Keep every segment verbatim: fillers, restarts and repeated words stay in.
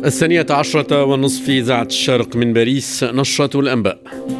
الثانية عشرة والنصف في إذاعة الشرق من باريس، نشرة الأنباء.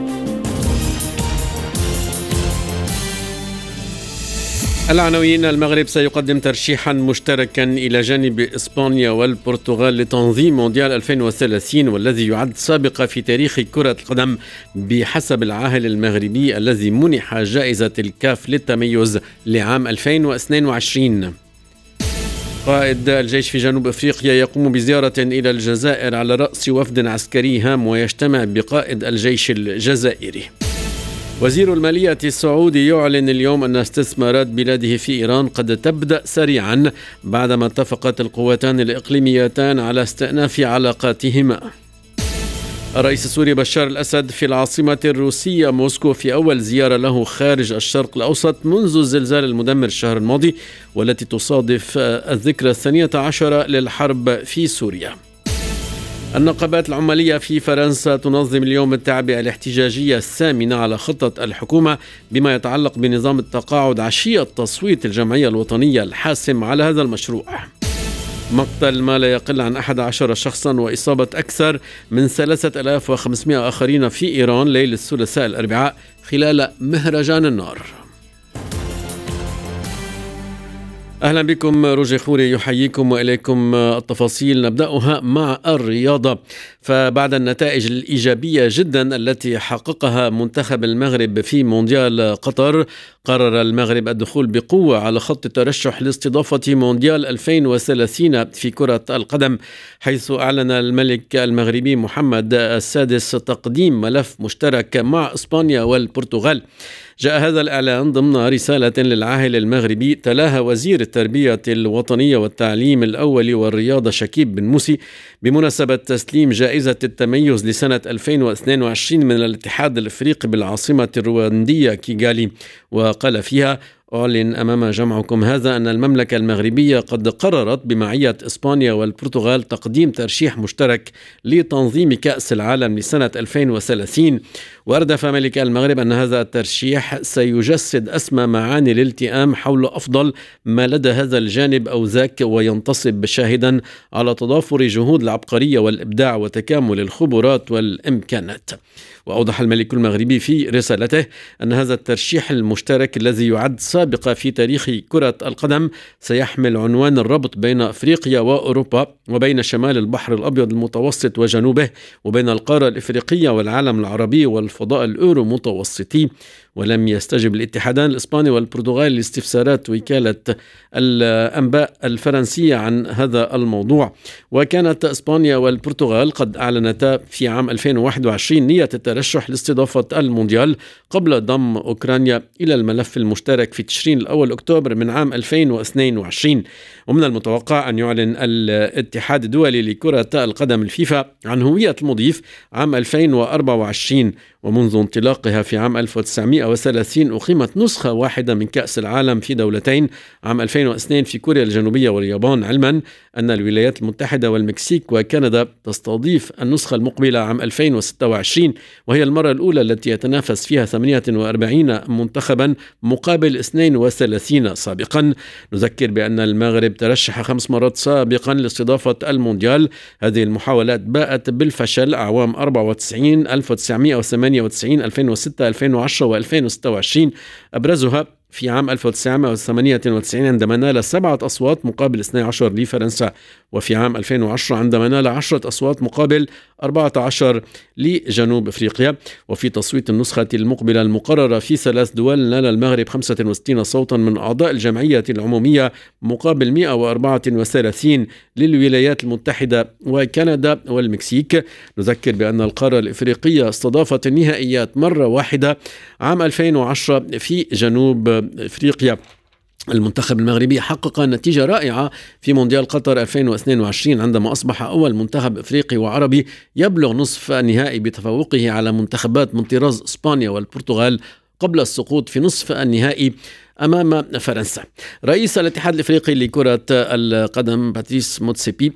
العناوين: المغرب سيقدم ترشيحا مشتركا إلى جانب إسبانيا والبرتغال لتنظيم مونديال ألفين وثلاثين، والذي يعد سابقة في تاريخ كرة القدم بحسب العاهل المغربي الذي منح جائزة الكاف للتميز لعام ألفين واثنين وعشرين. قائد الجيش في جنوب أفريقيا يقوم بزيارة إلى الجزائر على رأس وفد عسكري هام ويجتمع بقائد الجيش الجزائري. وزير المالية السعودي يعلن اليوم أن استثمارات بلاده في إيران قد تبدأ سريعا بعدما اتفقت القوتان الإقليميتان على استئناف علاقاتهما. الرئيس السوري بشار الأسد في العاصمة الروسية موسكو في أول زيارة له خارج الشرق الأوسط منذ الزلزال المدمر الشهر الماضي، والتي تصادف الذكرى الثانية عشرة للحرب في سوريا. النقابات العمالية في فرنسا تنظم اليوم التعبئة الاحتجاجية الثامنة على خطة الحكومة بما يتعلق بنظام التقاعد عشية تصويت الجمعية الوطنية الحاسم على هذا المشروع. مقتل ما لا يقل عن أحد عشر شخصا وإصابة أكثر من ثلاثة آلاف وخمسمائة آخرين في إيران ليلة الثلاثاء الأربعاء خلال مهرجان النار. أهلا بكم، روجي خوري يحييكم وإليكم التفاصيل. نبدأها مع الرياضة، فبعد النتائج الإيجابية جدا التي حققها منتخب المغرب في مونديال قطر، قرر المغرب الدخول بقوة على خط الترشح لاستضافة مونديال ألفين وثلاثين في كرة القدم، حيث أعلن الملك المغربي محمد السادس تقديم ملف مشترك مع إسبانيا والبرتغال. جاء هذا الإعلان ضمن رسالة للعاهل المغربي تلاها وزير التربية الوطنية والتعليم الأول والرياضة شكيب بن موسي بمناسبة تسليم جائزة التميز لسنة ألفين واثنين وعشرين من الاتحاد الأفريقي بالعاصمة الرواندية كيغالي، وقال فيها: أعلن أمام جمعكم هذا أن المملكة المغربية قد قررت بمعية إسبانيا والبرتغال تقديم ترشيح مشترك لتنظيم كأس العالم لسنة ألفين وثلاثين. وأردف ملك المغرب أن هذا الترشيح سيجسد أسمى معاني الالتئام حول أفضل ما لدى هذا الجانب أو ذاك، وينتصب شاهدا على تضافر جهود العبقرية والإبداع وتكامل الخبرات والإمكانات. وأوضح الملك المغربي في رسالته أن هذا الترشيح المشترك الذي يعد سابقة في تاريخ كرة القدم سيحمل عنوان الربط بين أفريقيا وأوروبا، وبين شمال البحر الأبيض المتوسط وجنوبه، وبين القارة الإفريقية والعالم العربي والفضاء الأورو متوسطي. ولم يستجب الاتحادان الإسباني والبرتغال لاستفسارات وكالة الأنباء الفرنسية عن هذا الموضوع. وكانت إسبانيا والبرتغال قد أعلنتا في عام ألفين وواحد وعشرين نية الترشح لاستضافة المونديال قبل ضم أوكرانيا إلى الملف المشترك في تشرين الأول أكتوبر من عام ألفين واثنين وعشرين. ومن المتوقع أن يعلن الاتحاد الدولي لكرة القدم الفيفا عن هوية المضيف عام ألفين وأربعة وعشرين. ومنذ انطلاقها في عام ألف وتسعمائة وثلاثين أقيمت نسخة واحدة من كأس العالم في دولتين، عام ألفين واثنين في كوريا الجنوبية واليابان، علما أن الولايات المتحدة والمكسيك وكندا تستضيف النسخة المقبلة عام ألفين وستة وعشرين، وهي المرة الأولى التي يتنافس فيها ثمانية وأربعين منتخبا مقابل اثنين وثلاثين سابقا. نذكر بأن المغرب ترشح خمس مرات سابقا لاستضافة المونديال. هذه المحاولات باءت بالفشل أعوام أربعة وتسعين، ألف وتسعمائة وثمانية وتسعين، ألفين وستة، ألفين وعشرة وألفين وستة وعشرين، أبرزها في عام ألف وتسعمائة وثمانية وتسعين عندما نال سبعة أصوات مقابل اثني عشر لفرنسا، وفي عام ألفين وعشرة عندما نال عشرة أصوات مقابل أربعة عشر لجنوب أفريقيا. وفي تصويت النسخة المقبلة المقررة في ثلاث دول نال المغرب خمسة وستين صوتا من أعضاء الجمعية العمومية مقابل مئة وأربعة وثلاثين للولايات المتحدة وكندا والمكسيك. نذكر بأن القارة الإفريقية استضافت النهائيات مرة واحدة عام ألفين وعشرة في جنوب أفريقيا. المنتخب المغربي حقق نتيجة رائعة في مونديال قطر ألفين واثنين وعشرين عندما أصبح أول منتخب إفريقي وعربي يبلغ نصف النهائي بتفوقه على منتخبات من طراز إسبانيا والبرتغال قبل السقوط في نصف النهائي أمام فرنسا. رئيس الاتحاد الإفريقي لكرة القدم باتريس موتسيبي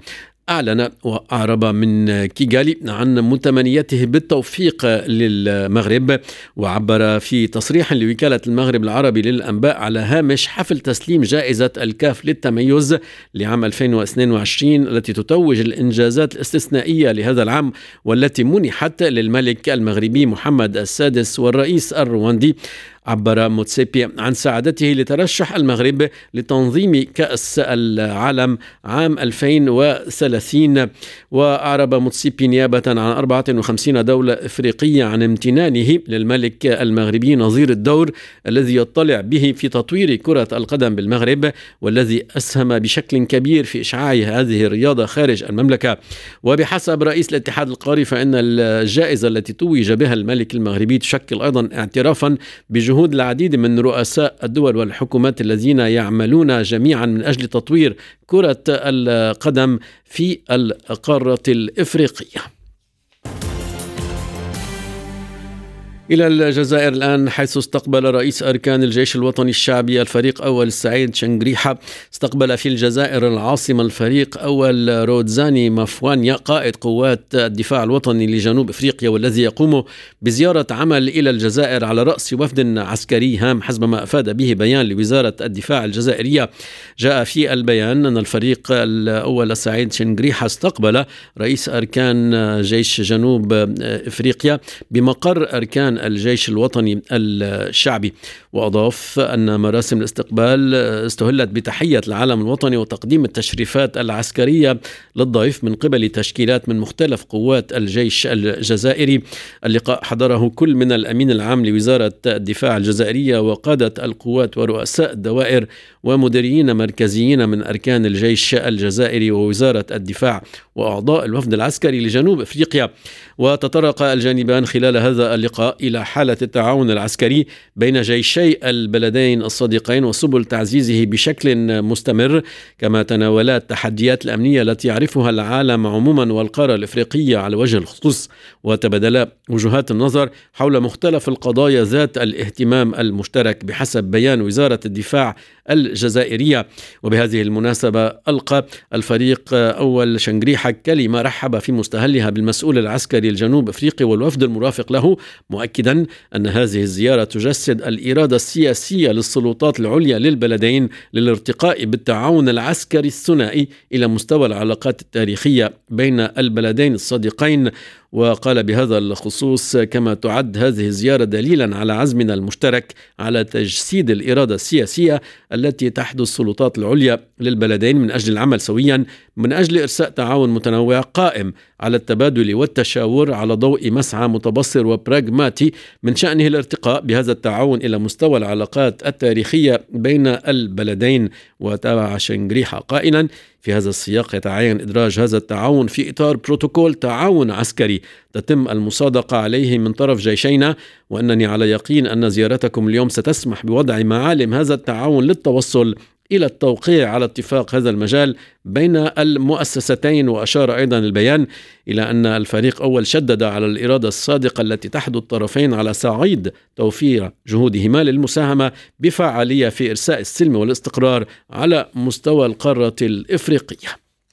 أعلن وأعرب من كيغالي عن متمنيته بالتوفيق للمغرب، وعبر في تصريح لوكالة المغرب العربي للأنباء على هامش حفل تسليم جائزة الكاف للتميز لعام ألفين واثنين وعشرين التي تتوج الإنجازات الاستثنائية لهذا العام، والتي منحت للملك المغربي محمد السادس والرئيس الرواندي. عبر موتسيبي عن سعادته لترشح المغرب لتنظيم كأس العالم عام ألفين وثلاثين. وأعرب موتسيبي نيابة عن أربعة وخمسين دولة إفريقية عن امتنانه للملك المغربي نظير الدور الذي يطلع به في تطوير كرة القدم بالمغرب، والذي أسهم بشكل كبير في إشعاع هذه الرياضة خارج المملكة. وبحسب رئيس الاتحاد القاري فإن الجائزة التي توج بها الملك المغربي تشكل أيضا اعترافا بجهود العديد من رؤساء الدول والحكومات الذين يعملون جميعا من أجل تطوير كرة القدم في القارة الإفريقية. إلى الجزائر الآن، حيث استقبل رئيس أركان الجيش الوطني الشعبي الفريق أول السعيد شنغريحة استقبل في الجزائر العاصمة الفريق أول رودزاني مافوانيا قائد قوات الدفاع الوطني لجنوب إفريقيا، والذي يقوم بزيارة عمل إلى الجزائر على رأس وفد عسكري هام حسب ما أفاد به بيان لوزارة الدفاع الجزائرية. جاء في البيان أن الفريق الأول السعيد شنغريحة استقبل رئيس أركان جيش جنوب إفريقيا بمقر أركان الجيش الوطني الشعبي. وأضاف أن مراسم الاستقبال استهلت بتحية العلم الوطني وتقديم التشريفات العسكرية للضيف من قبل تشكيلات من مختلف قوات الجيش الجزائري. اللقاء حضره كل من الأمين العام لوزارة الدفاع الجزائرية وقادة القوات ورؤساء الدوائر ومديرين مركزيين من أركان الجيش الجزائري ووزارة الدفاع وأعضاء الوفد العسكري لجنوب إفريقيا. وتطرق الجانبان خلال هذا اللقاء إلى حالة التعاون العسكري بين جيشي البلدين الصديقين وسبل تعزيزه بشكل مستمر، كما تناولا التحديات الأمنية التي يعرفها العالم عموما والقارة الإفريقية على وجه الخصوص، وتبادلا وجهات النظر حول مختلف القضايا ذات الاهتمام المشترك بحسب بيان وزارة الدفاع الجزائرية. وبهذه المناسبة ألقى الفريق أول شنغريحة كلمة رحب في مستهلها بالمسؤول العسكري الجنوب أفريقي والوفد المرافق له، مؤكدا أن هذه الزيارة تجسد الإرادة السياسية للسلطات العليا للبلدين للارتقاء بالتعاون العسكري الثنائي إلى مستوى العلاقات التاريخية بين البلدين الصديقين. وقال بهذا الخصوص كما تعد هذه الزيارة دليلا على عزمنا المشترك على تجسيد الإرادة السياسية التي تحدث السلطات العليا للبلدين من أجل العمل سويا من أجل إرساء تعاون متنوع قائم على التبادل والتشاور على ضوء مسعى متبصر وبراغماتي من شأنه الارتقاء بهذا التعاون إلى مستوى العلاقات التاريخية بين البلدين. وتابع شنغريحة قائلا: في هذا السياق يتعين إدراج هذا التعاون في إطار بروتوكول تعاون عسكري تتم المصادقة عليه من طرف جيشينا، وأنني على يقين أن زيارتكم اليوم ستسمح بوضع معالم هذا التعاون للتوصل إلى التوقيع على اتفاق هذا المجال بين المؤسستين. وأشار أيضا البيان إلى أن الفريق أول شدد على الإرادة الصادقة التي تحدث الطرفين على صعيد توفير جهودهما للمساهمة بفعالية في إرساء السلم والاستقرار على مستوى القارة الإفريقية.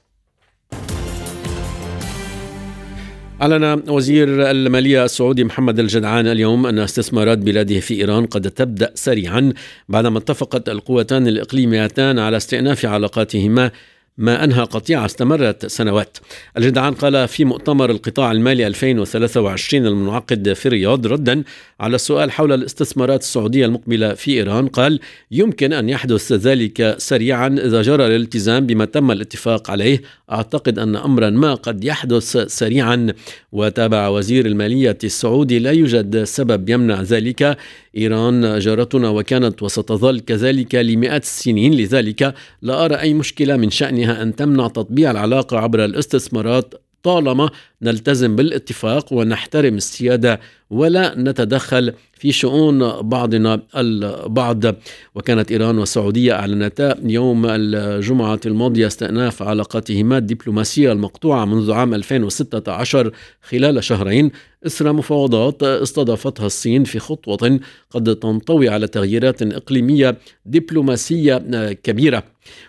أعلن وزير المالية السعودي محمد الجدعان اليوم أن استثمارات بلاده في إيران قد تبدأ سريعا بعدما اتفقت القوتان الإقليميتان على استئناف علاقاتهما ما أنهى قطيعة استمرت سنوات. الجدعان قال في مؤتمر القطاع المالي ألفين وثلاثة وعشرين المنعقد في الرياض ردا على السؤال حول الاستثمارات السعودية المقبلة في إيران، قال: يمكن أن يحدث ذلك سريعا إذا جرى الالتزام بما تم الاتفاق عليه. أعتقد أن أمرا ما قد يحدث سريعا. وتابع وزير المالية السعودي: لا يوجد سبب يمنع ذلك. إيران جارتنا وكانت وستظل كذلك لمئات السنين، لذلك لا أرى أي مشكلة من شأنها أن تمنع تطبيع العلاقة عبر الاستثمارات طالما نلتزم بالاتفاق ونحترم السيادة ولا نتدخل في شؤون بعضنا البعض. وكانت إيران والسعودية أعلنتا يوم الجمعة الماضية استئناف علاقاتهما الدبلوماسية المقطوعة منذ عام ألفين وستة عشر خلال شهرين إثر مفاوضات استضافتها الصين في خطوة قد تنطوي على تغييرات إقليمية دبلوماسية كبيرة.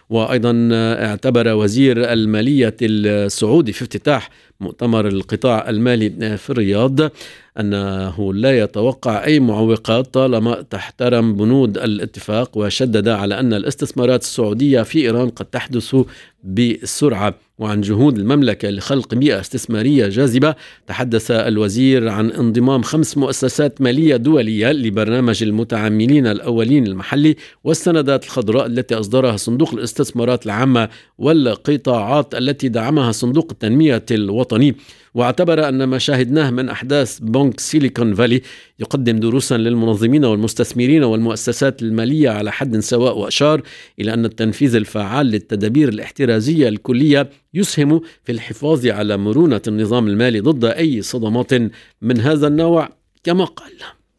وأيضا اعتبر وزير المالية السعودي في افتتاح مؤتمر القطاع المالي في الرياض أنه لا يتوقع أي معوقات طالما تحترم بنود الاتفاق، وشدد على أن الاستثمارات السعودية في إيران قد تحدث بسرعة. وعن جهود المملكة لخلق بيئة استثمارية جاذبة تحدث الوزير عن انضمام خمس مؤسسات مالية دولية لبرنامج المتعاملين الأولين المحلي والسندات الخضراء التي أصدرها صندوق الاستثمارات العامة والقطاعات التي دعمها صندوق التنمية الوطني. واعتبر أن ما شاهدناه من أحداث بنك سيليكون فالي يقدم دروسا للمنظمين والمستثمرين والمؤسسات المالية على حد سواء، وأشار إلى أن التنفيذ الفعال للتدابير الاحترازية الكلية يسهم في الحفاظ على مرونة النظام المالي ضد أي صدمات من هذا النوع كما قال.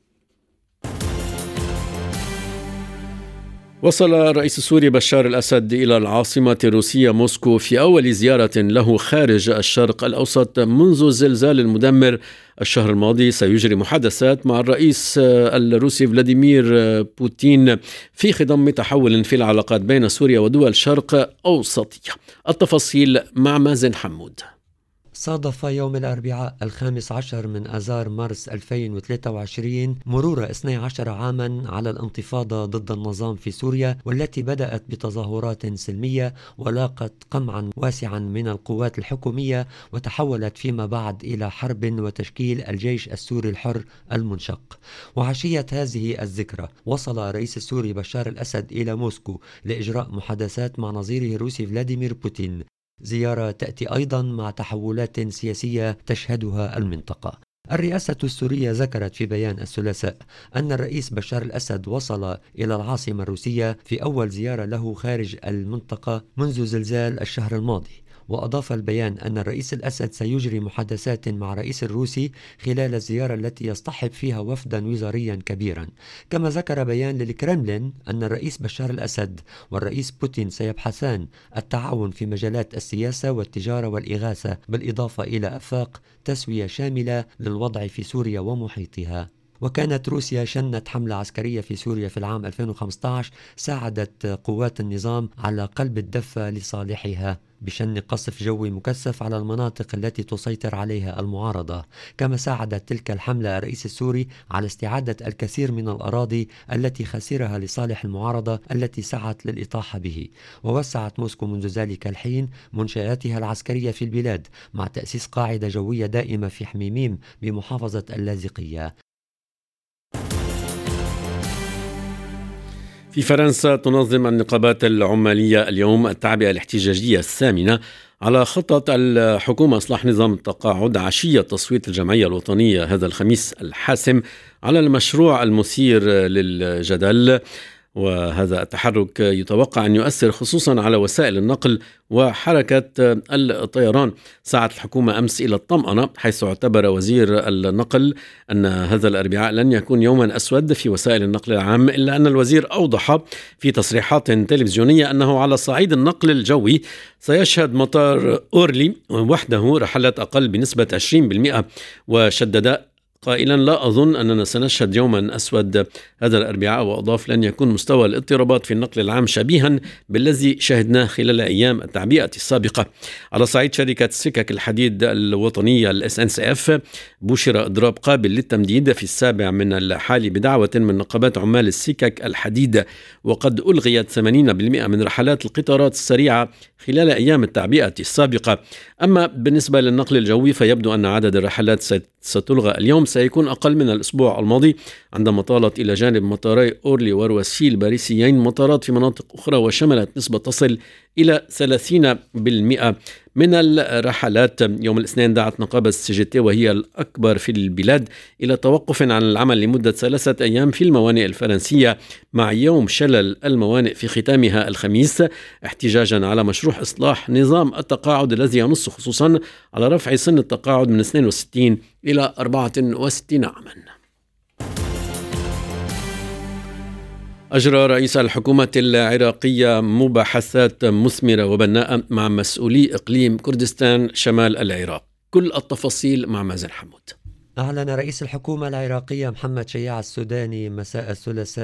وصل الرئيس السوري بشار الأسد إلى العاصمة الروسية موسكو في أول زيارة له خارج الشرق الأوسط منذ الزلزال المدمر الشهر الماضي. سيجري محادثات مع الرئيس الروسي فلاديمير بوتين في خضم تحول في العلاقات بين سوريا ودول شرق أوسطية. التفاصيل مع مازن حمود. صادف يوم الأربعاء الخامس عشر من آذار مارس ألفين وثلاثة وعشرين مرور اثني عشر عاما على الانتفاضة ضد النظام في سوريا، والتي بدأت بتظاهرات سلمية ولاقت قمعا واسعا من القوات الحكومية، وتحولت فيما بعد إلى حرب وتشكيل الجيش السوري الحر المنشق. وعشية هذه الذكرى وصل الرئيس السوري بشار الأسد إلى موسكو لإجراء محادثات مع نظيره الروسي فلاديمير بوتين، زيارة تأتي أيضا مع تحولات سياسية تشهدها المنطقة. الرئاسة السورية ذكرت في بيان الثلاثاء أن الرئيس بشار الأسد وصل إلى العاصمة الروسية في أول زيارة له خارج المنطقة منذ زلزال الشهر الماضي. وأضاف البيان أن الرئيس الأسد سيجري محادثات مع الرئيس الروسي خلال الزيارة التي يصطحب فيها وفدا وزاريا كبيرا. كما ذكر بيان للكرملين أن الرئيس بشار الأسد والرئيس بوتين سيبحثان التعاون في مجالات السياسة والتجارة والإغاثة، بالإضافة إلى آفاق تسوية شاملة للوضع في سوريا ومحيطها. وكانت روسيا شنت حملة عسكرية في سوريا في العام ألفين وخمسة عشر ساعدت قوات النظام على قلب الدفة لصالحها بشن قصف جوي مكثف على المناطق التي تسيطر عليها المعارضة. كما ساعدت تلك الحملة الرئيس السوري على استعادة الكثير من الأراضي التي خسرها لصالح المعارضة التي سعت للإطاحة به. ووسعت موسكو منذ ذلك الحين منشآتها العسكرية في البلاد مع تأسيس قاعدة جوية دائمة في حميميم بمحافظة اللاذقية. في فرنسا تنظم النقابات العمالية اليوم التعبئة الاحتجاجية الثامنة على خطة الحكومة إصلاح نظام التقاعد عشية تصويت الجمعية الوطنية هذا الخميس الحاسم على المشروع المثير للجدل. وهذا التحرك يتوقع أن يؤثر خصوصا على وسائل النقل وحركة الطيران. سعت الحكومة أمس إلى الطمأنة، حيث اعتبر وزير النقل أن هذا الأربعاء لن يكون يوما أسود في وسائل النقل العام، إلا أن الوزير أوضح في تصريحات تلفزيونية أنه على صعيد النقل الجوي سيشهد مطار أورلي وحده رحلات أقل بنسبة عشرين بالمئة. وشدد قائلا لا أظن أننا سنشهد يوما أسود هذا الأربعاء، وأضاف لن يكون مستوى الاضطرابات في النقل العام شبيها بالذي شهدناه خلال أيام التعبئة السابقة. على صعيد شركة سكك الحديد الوطنية الاس ان سي اف بشر إضراب قابل للتمديد في السابع من الحالي بدعوة من نقابات عمال السكك الحديد، وقد ألغيت ثمانين بالمئة من رحلات القطارات السريعة خلال أيام التعبئة السابقة. أما بالنسبة للنقل الجوي فيبدو أن عدد الرحلات ستلغى اليوم سيكون أقل من الأسبوع الماضي، عندما طالت إلى جانب مطاري أورلي ورواسي الباريسيين مطارات في مناطق أخرى، وشملت نسبة تصل إلى ثلاثين بالمئة من الرحلات. يوم الاثنين دعت نقابة السي جي تي وهي الأكبر في البلاد إلى توقف عن العمل لمدة ثلاثة أيام في الموانئ الفرنسية مع يوم شلل الموانئ في ختامها الخميس، احتجاجا على مشروع إصلاح نظام التقاعد الذي ينص خصوصا على رفع سن التقاعد من اثنين وستين إلى أربعة وستين عاما. أجرى رئيس الحكومة العراقية مباحثات مثمرة وبناءة مع مسؤولي إقليم كردستان شمال العراق. كل التفاصيل مع مازن حمود. أعلن رئيس الحكومة العراقية محمد شياع السوداني مساء الثلاثاء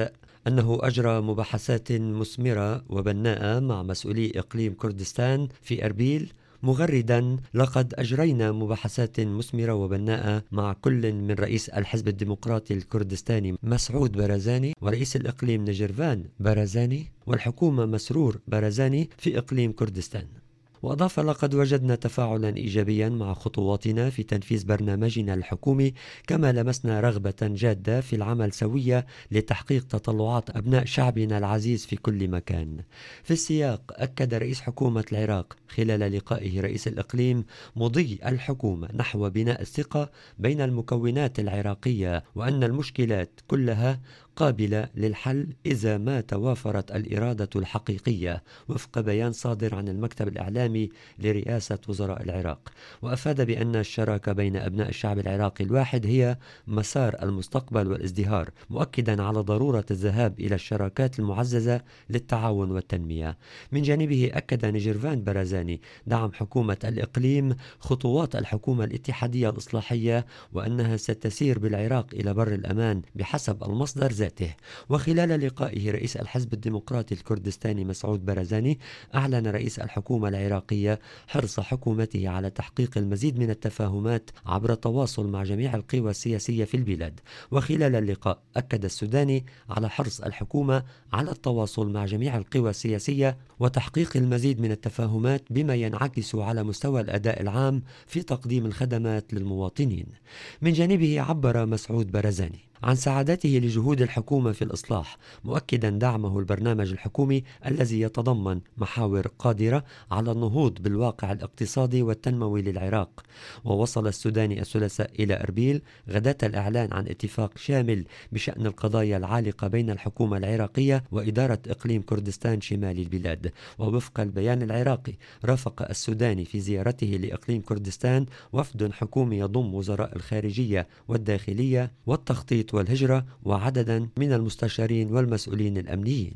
أنه أجرى مباحثات مثمرة وبناءة مع مسؤولي إقليم كردستان في أربيل، مغردا: لقد أجرينا مباحثات مثمرة وبناءة مع كل من رئيس الحزب الديمقراطي الكردستاني مسعود بارزاني ورئيس الإقليم نجرفان بارزاني والحكومة مسرور بارزاني في إقليم كردستان. وأضاف: لقد وجدنا تفاعلا إيجابيا مع خطواتنا في تنفيذ برنامجنا الحكومي، كما لمسنا رغبة جادة في العمل سوية لتحقيق تطلعات أبناء شعبنا العزيز في كل مكان. في السياق، أكد رئيس حكومة العراق خلال لقائه رئيس الإقليم مضي الحكومة نحو بناء الثقة بين المكونات العراقية، وأن المشكلات كلها قابلة للحل إذا ما توافرت الإرادة الحقيقية، وفق بيان صادر عن المكتب الإعلامي لرئاسة وزراء العراق. وأفاد بأن الشراكة بين أبناء الشعب العراقي الواحد هي مسار المستقبل والازدهار، مؤكدا على ضرورة الذهاب إلى الشراكات المعززة للتعاون والتنمية. من جانبه، أكد نجرفان بارزاني دعم حكومة الإقليم خطوات الحكومة الاتحادية الإصلاحية، وأنها ستسير بالعراق إلى بر الأمان بحسب المصدر ذاته. وخلال لقائه رئيس الحزب الديمقراطي الكردستاني مسعود بارزاني، أعلن رئيس الحكومة العراقية حرص حكومته على تحقيق المزيد من التفاهمات عبر التواصل مع جميع القوى السياسية في البلاد. وخلال اللقاء، أكد السوداني على حرص الحكومة على التواصل مع جميع القوى السياسية وتحقيق المزيد من التفاهمات بما ينعكس على مستوى الأداء العام في تقديم الخدمات للمواطنين. من جانبه، عبر مسعود بارزاني عن سعادته لجهود الحكومة في الإصلاح، مؤكدا دعمه البرنامج الحكومي الذي يتضمن محاور قادرة على النهوض بالواقع الاقتصادي والتنموي للعراق. ووصل السوداني الثلاثاء إلى أربيل غداة الإعلان عن اتفاق شامل بشأن القضايا العالقة بين الحكومة العراقية وإدارة إقليم كردستان شمال البلاد. ووفق البيان العراقي، رافق السوداني في زيارته لإقليم كردستان وفد حكومي يضم وزراء الخارجية والداخلية والتخطيط والهجرة وعددا من المستشارين والمسؤولين الأمنيين.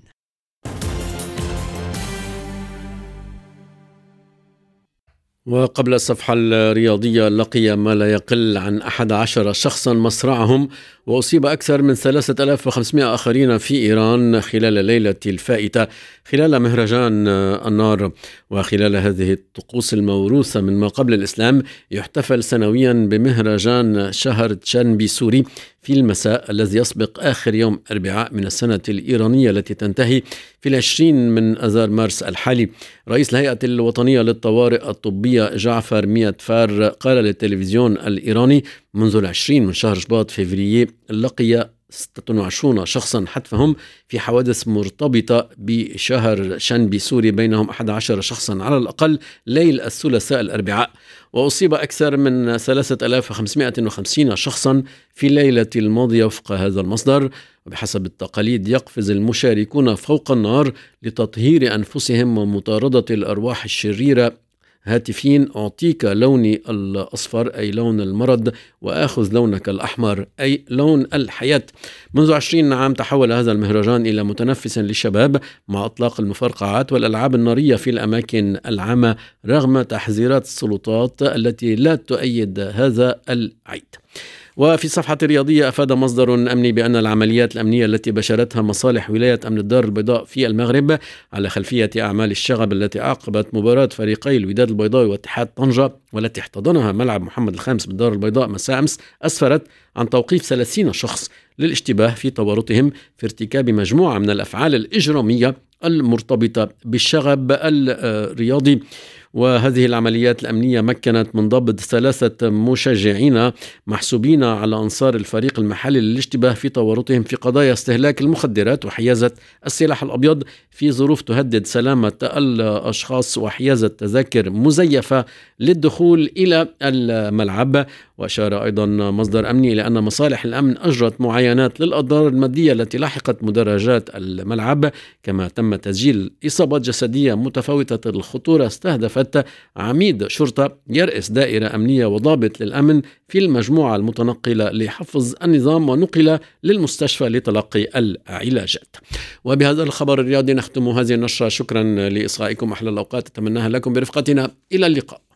وقبل الصفحة الرياضية، لقي ما لا يقل عن أحد عشر شخصا مصرعهم وأصيب أكثر من ثلاثة آلاف وخمسمائة آخرين في إيران خلال الليلة الفائتة خلال مهرجان النار. وخلال هذه الطقوس الموروثة من ما قبل الإسلام، يحتفل سنويا بمهرجان شهر تشانبي سوري في المساء الذي يسبق آخر يوم أربعاء من السنة الإيرانية التي تنتهي في العشرين من أذار مارس الحالي. رئيس الهيئة الوطنية للطوارئ الطبية جعفر مياتفار قال للتلفزيون الإيراني: منذ العشرين من شهر شباط فيفريي لقي ستة وعشرين شخصا حتفهم في حوادث مرتبطة بشهر شنبي سوري، بينهم أحد عشر شخصا على الأقل ليل الثلاثاء الأربعاء، وأصيب أكثر من ثلاثة آلاف وخمسمائة وخمسين شخصا في الليلة الماضية وفق هذا المصدر. وبحسب التقاليد، يقفز المشاركون فوق النار لتطهير أنفسهم ومطاردة الأرواح الشريرة هاتفين: أعطيك لوني الأصفر أي لون المرض، وآخذ لونك الأحمر أي لون الحياة. منذ عشرين عام تحول هذا المهرجان إلى متنفس للشباب مع إطلاق المفرقعات والألعاب النارية في الأماكن العامة رغم تحذيرات السلطات التي لا تؤيد هذا العيد. وفي صفحة رياضية، أفاد مصدر أمني بأن العمليات الأمنية التي بشرتها مصالح ولاية أمن الدار البيضاء في المغرب على خلفية أعمال الشغب التي عقبت مباراة فريقي الوداد البيضاوي واتحاد طنجة والتي احتضنها ملعب محمد الخامس بالدار البيضاء مساء أمس، أسفرت عن توقيف ثلاثين شخص للاشتباه في تورطهم في ارتكاب مجموعة من الأفعال الإجرامية المرتبطة بالشغب الرياضي. وهذه العمليات الأمنية مكنت من ضبط ثلاثة مشجعين محسوبين على أنصار الفريق المحلي للاشتباه في تورطهم في قضايا استهلاك المخدرات وحيازة السلاح الأبيض في ظروف تهدد سلامة الأشخاص وحيازة تذاكر مزيفة للدخول إلى الملعب. وأشار أيضا مصدر أمني إلى أن مصالح الأمن أجرت معاينات للأضرار المادية التي لاحقت مدرجات الملعب، كما تم تسجيل إصابات جسدية متفاوتة الخطورة استهدفت عميد شرطة يرئيس دائرة أمنية وضابط للأمن في المجموعة المتنقلة لحفظ النظام، ونقل للمستشفى لتلقي العلاجات. وبهذا الخبر الرياضي نختم هذه النشرة. شكرا لإصغائكم، أحلى الأوقات أتمناها لكم برفقتنا، إلى اللقاء.